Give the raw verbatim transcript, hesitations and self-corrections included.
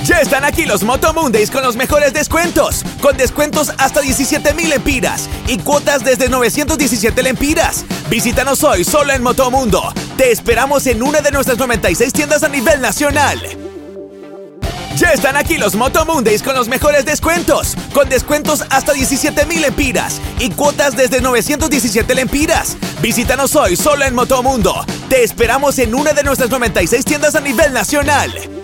Ya están aquí los Moto Mondays con los mejores descuentos, con descuentos hasta diecisiete mil lempiras y cuotas desde novecientos diecisiete lempiras. Visítanos hoy solo en Motomundo. Te esperamos en una de nuestras noventa y seis tiendas a nivel nacional. Ya están aquí los Moto Mondays con los mejores descuentos, con descuentos hasta diecisiete mil lempiras y cuotas desde novecientos diecisiete lempiras. Visítanos hoy solo en Motomundo. Te esperamos en una de nuestras noventa y seis tiendas a nivel nacional.